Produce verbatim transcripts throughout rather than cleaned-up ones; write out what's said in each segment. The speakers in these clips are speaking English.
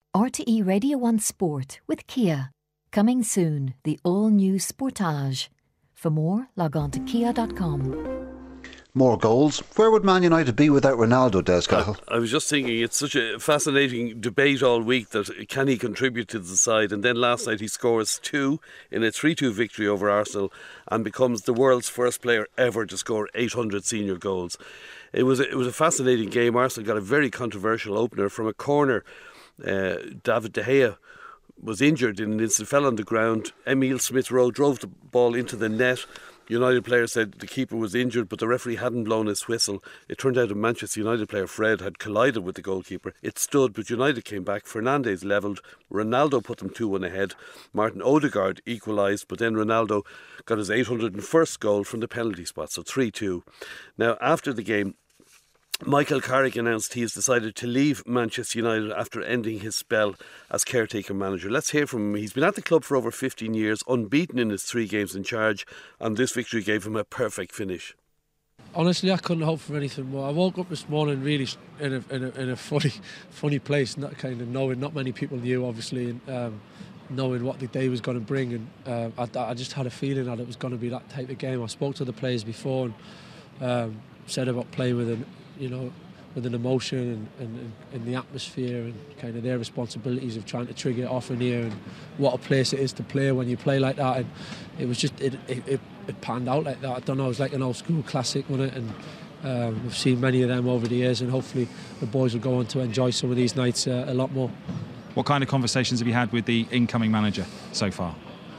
R T E Radio one Sport with Kia. Coming soon, the all-new Sportage. For more, log on to kia dot com. More goals. Where would Man United be without Ronaldo, Des Cahill? I, I was just thinking, it's such a fascinating debate all week that can he contribute to the side, and then last night he scores two in a three two victory over Arsenal and becomes the world's first player ever to score eight hundred senior goals. It was a, it was a fascinating game. Arsenal got a very controversial opener from a corner. Uh, David De Gea was injured in an instant, fell on the ground. Emile Smith-Rowe drove the ball into the net. United players said the keeper was injured, but the referee hadn't blown his whistle. It turned out a Manchester United player, Fred, had collided with the goalkeeper. It stood, but United came back. Fernandes levelled. Ronaldo put them two one ahead. Martin Odegaard equalised, but then Ronaldo got his eight hundred first goal from the penalty spot, so three two. Now, after the game, Michael Carrick announced he has decided to leave Manchester United after ending his spell as caretaker manager. Let's hear from him. He's been at the club for over fifteen years, unbeaten in his three games in charge, and this victory gave him a perfect finish. Honestly, I couldn't hope for anything more. I woke up this morning really in a, in a, in a funny, funny place, not kind of knowing not many people knew, obviously, and um, knowing what the day was going to bring. And uh, I, I just had a feeling that it was going to be that type of game. I spoke to the players before and um, said about playing with an you know, with an emotion and, and, and the atmosphere and kind of their responsibilities of trying to trigger it off in here and what a place it is to play when you play like that. And it was just, it, it, it, it panned out like that. I don't know, it was like an old school classic, wasn't it? And um, we've seen many of them over the years, and hopefully the boys will go on to enjoy some of these nights uh, a lot more. What kind of conversations have you had with the incoming manager so far?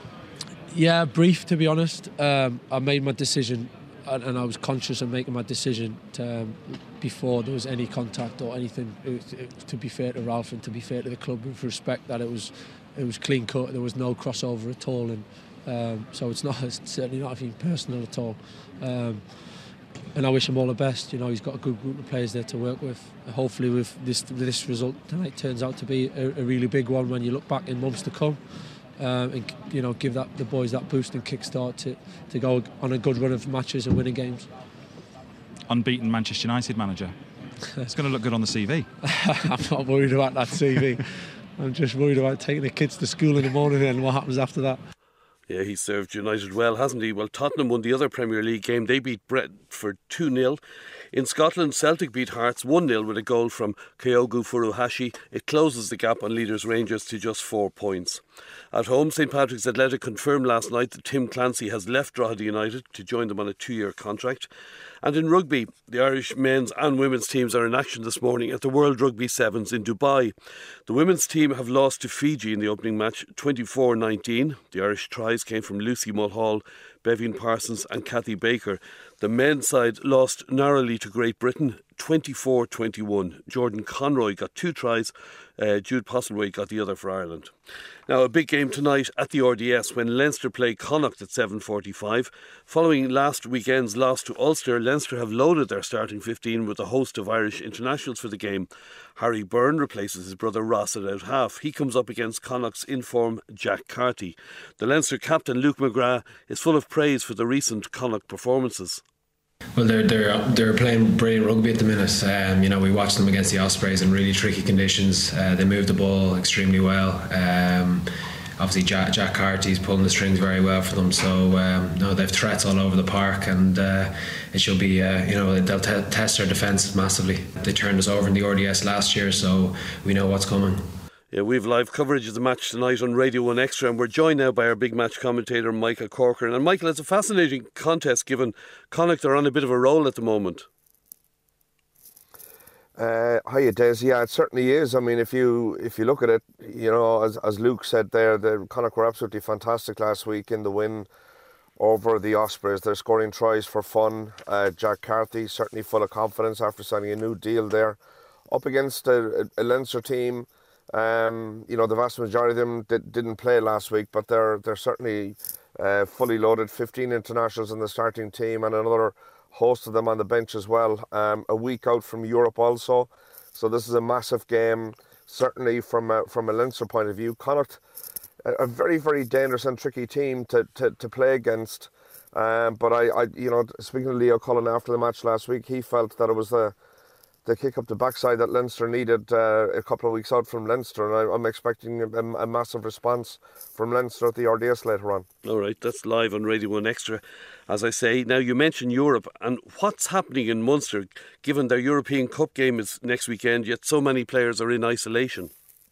Yeah, brief, to be honest. Um, I made my decision, and, and I was conscious of making my decision to, um, before there was any contact or anything. It, it, to be fair to Ralph and to be fair to the club, with respect that it was it was clean cut. There was no crossover at all, and um, so it's not it's certainly not anything personal at all. Um, and I wish him all the best. You know, he's got a good group of players there to work with. Hopefully, with this this result tonight turns out to be a, a really big one when you look back in months to come. Um, and you know, give that the boys that boost and kickstart to to go on a good run of matches and winning games. Unbeaten Manchester United manager. It's going to look good on the C V. I'm not worried about that C V. I'm just worried about taking the kids to school in the morning and what happens after that. Yeah, he served United well, hasn't he? Well, Tottenham won the other Premier League game. They beat Brentford two nil. In Scotland, Celtic beat Hearts one nil with a goal from Kyogo Furuhashi. It closes the gap on leaders Rangers to just four points. At home, St Patrick's Athletic confirmed last night that Tim Clancy has left Drogheda United to join them on a two-year contract. And in rugby, the Irish men's and women's teams are in action this morning at the World Rugby Sevens in Dubai. The women's team have lost to Fiji in the opening match, twenty-four nineteen. The Irish tries came from Lucy Mulhall, Bevian Parsons and Kathy Baker. The men's side lost narrowly to Great Britain, twenty-four twenty-one. Jordan Conroy got two tries, uh, Jude Postlewaite got the other for Ireland. Now, a big game tonight at the R D S when Leinster play Connacht at seven forty-five. Following last weekend's loss to Ulster, Leinster have loaded their starting fifteen with a host of Irish internationals for the game. Harry Byrne replaces his brother Ross at out half. He comes up against Connacht's in-form Jack Carty. The Leinster captain Luke McGrath is full of praise for the recent Connacht performances. Well, they're they're they're playing brilliant rugby at the minute. Um, you know, we watched them against the Ospreys in really tricky conditions. Uh, they moved the ball extremely well. Um, obviously, Jack, Jack Carty's pulling the strings very well for them. So, um, no, they've threats all over the park, and uh, it should be, uh, you know, they'll t- test their defence massively. They turned us over in the R D S last year, so we know what's coming. Yeah, we have live coverage of the match tonight on Radio one Extra, and we're joined now by our big match commentator Michael Corcoran. And Michael, it's a fascinating contest given Connacht are on a bit of a roll at the moment. Uh, hiya, Des. Yeah, it certainly is. I mean, if you if you look at it, you know, as as Luke said there, the Connacht were absolutely fantastic last week in the win over the Ospreys. They're scoring tries for fun. Uh, Jack Carthy certainly full of confidence after signing a new deal there, up against a, a Leinster team. Um, you know, the vast majority of them did, didn't play last week, but they're they're certainly uh, fully loaded. fifteen internationals in the starting team and another host of them on the bench as well. Um, a week out from Europe also, so this is a massive game. Certainly from a, from a Leinster point of view, Connacht, a, a very very dangerous and tricky team to to, to play against. Um, but I, I, you know, speaking to Leo Cullen after the match last week, he felt that it was the the kick up the backside that Leinster needed uh, a couple of weeks out from Leinster, and I, I'm expecting a, a massive response from Leinster at the R D S later on. All right, that's live on Radio one Extra, as I say. Now, you mentioned Europe, and what's happening in Munster, given their European Cup game is next weekend, yet so many players are in isolation?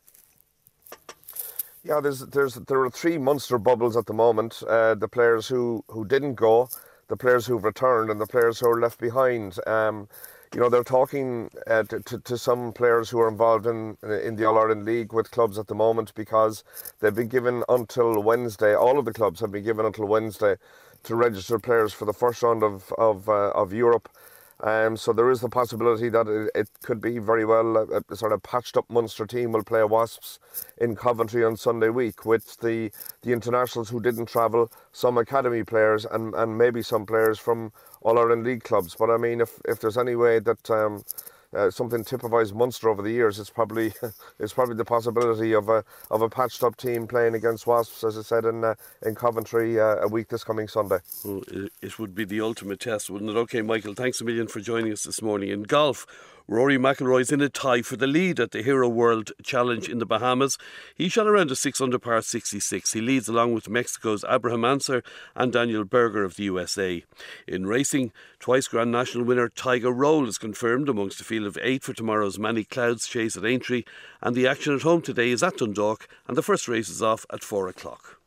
Yeah, there's there's there are three Munster bubbles at the moment. Uh, the players who, who didn't go, the players who've returned, and the players who are left behind. Um, You know, they're talking uh, to, to, to some players who are involved in in the All-Ireland League with clubs at the moment, because they've been given until Wednesday, all of the clubs have been given until Wednesday to register players for the first round of, of, uh, of Europe. Um, so there is the possibility that it, it could be very well a, a sort of patched up Munster team will play Wasps in Coventry on Sunday week, with the, the internationals who didn't travel, some academy players, and, and maybe some players from All-Ireland League clubs. But I mean, if, if there's any way that um, uh, something typifies Munster over the years, it's probably it's probably the possibility of a of a patched up team playing against Wasps, as I said, in uh, in Coventry uh, a week this coming Sunday. Well, it would be the ultimate test, wouldn't it? Okay, Michael, thanks a million for joining us this morning. In golf, Rory McIlroy's in a tie for the lead at the Hero World Challenge in the Bahamas. He shot around a six under par sixty-six. He leads along with Mexico's Abraham Ancer and Daniel Berger of the U S A. In racing, twice Grand National winner Tiger Roll is confirmed amongst a field of eight for tomorrow's Many Clouds Chase at Aintree, and the action at home today is at Dundalk, and the first race is off at four o'clock.